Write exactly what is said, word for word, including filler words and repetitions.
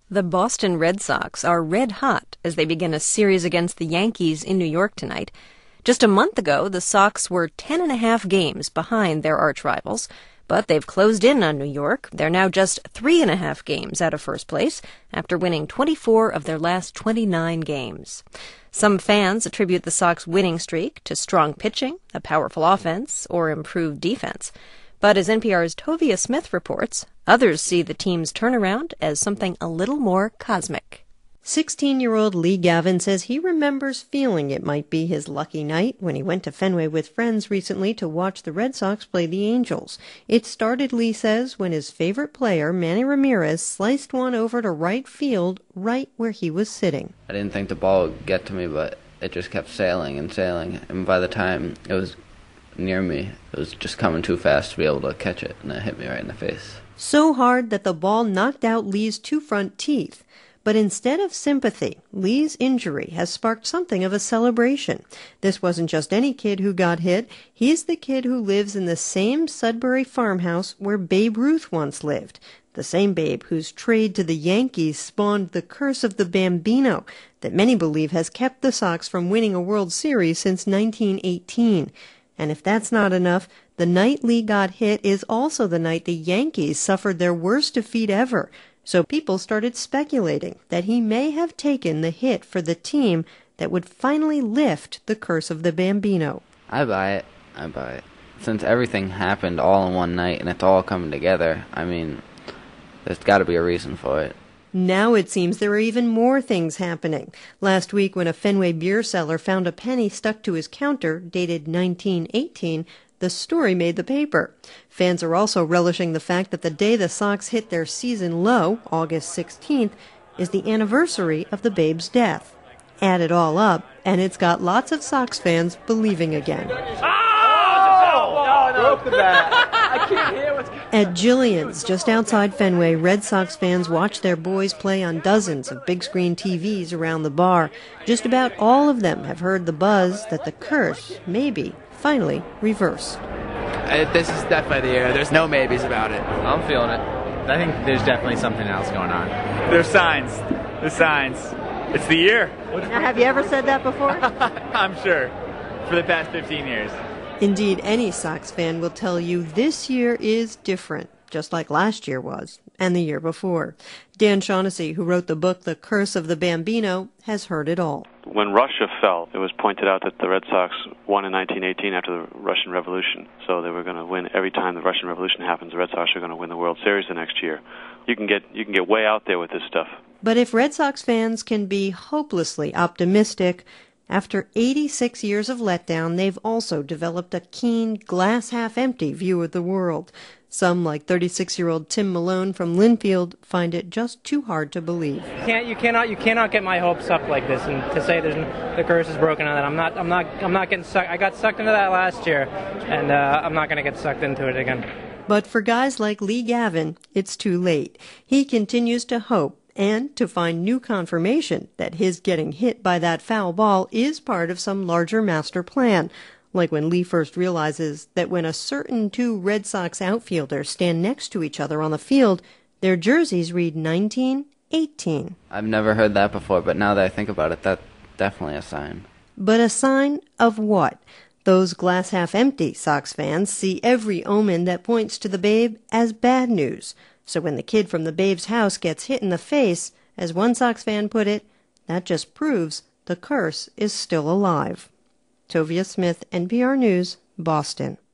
The Boston Red Sox are red hot as they begin a series against the Yankees in New York tonight. Just a month ago, the Sox were ten and a half games behind their arch-rivals, but they've closed in on New York. They're now just three and a half games out of first place after winning twenty-four of their last twenty-nine games. Some fans attribute the Sox winning streak to strong pitching, a powerful offense, or improved defense. But as N P R's Tovia Smith reports, others see the team's turnaround as something a little more cosmic. sixteen-year-old Lee Gavin says he remembers feeling it might be his lucky night when he went to Fenway with friends recently to watch the Red Sox play the Angels. It started, Lee says, when his favorite player, Manny Ramirez, sliced one over to right field right where he was sitting. I didn't think the ball would get to me, but it just kept sailing and sailing, and by the time it was near me, it was just coming too fast to be able to catch it, and it hit me right in the face. So hard that the ball knocked out Lee's two front teeth. But instead of sympathy, Lee's injury has sparked something of a celebration. This wasn't just any kid who got hit. He's the kid who lives in the same Sudbury farmhouse where Babe Ruth once lived. The same Babe whose trade to the Yankees spawned the curse of the Bambino that many believe has kept the Sox from winning a World Series since nineteen eighteen. And if that's not enough, the night Lee got hit is also the night the Yankees suffered their worst defeat ever. So people started speculating that he may have taken the hit for the team that would finally lift the curse of the Bambino. I buy it. I buy it. Since everything happened all in one night and it's all coming together, I mean, there's got to be a reason for it. Now it seems there are even more things happening. Last week, when a Fenway beer seller found a penny stuck to his counter, dated nineteen eighteen, the story made the paper. Fans are also relishing the fact that the day the Sox hit their season low, August sixteenth, is the anniversary of the Babe's death. Add it all up, and it's got lots of Sox fans believing again. Oh! Broke the bat. I can't hear what's going on. At Jillian's, just outside Fenway, Red Sox fans watch their boys play on dozens of big-screen T Vs around the bar. Just about all of them have heard the buzz that the curse may be finally reversed. Uh, this is definitely the year. There's no maybes about it. I'm feeling it. I think there's definitely something else going on. There's signs. There's signs. It's the year. Now, have you ever said that before? I'm sure. For the past fifteen years. Indeed, any Sox fan will tell you this year is different, just like last year was, and the year before. Dan Shaughnessy, who wrote the book The Curse of the Bambino, has heard it all. When Russia fell, it was pointed out that the Red Sox won in nineteen eighteen after the Russian Revolution. So they were going to win every time the Russian Revolution happens. The Red Sox are going to win the World Series the next year. You can get you can get way out there with this stuff. But if Red Sox fans can be hopelessly optimistic, after eighty-six years of letdown, they've also developed a keen, glass-half-empty view of the world. Some, like thirty-six-year-old Tim Malone from Linfield, find it just too hard to believe. You can't, you cannot, you cannot get my hopes up like this, and to say there's the curse is broken on that. I'm not, I'm not, I'm not getting sucked. I got sucked into that last year, and uh, I'm not going to get sucked into it again. But for guys like Lee Gavin, it's too late. He continues to hope and to find new confirmation that his getting hit by that foul ball is part of some larger master plan. Like when Lee first realizes that when a certain two Red Sox outfielders stand next to each other on the field, their jerseys read nineteen eighteen. I've never heard that before, but now that I think about it, that's definitely a sign. But a sign of what? Those glass-half-empty Sox fans see every omen that points to the Babe as bad news. So when the kid from the Babe's house gets hit in the face, as one Sox fan put it, that just proves the curse is still alive. Tovia Smith, N P R News, Boston.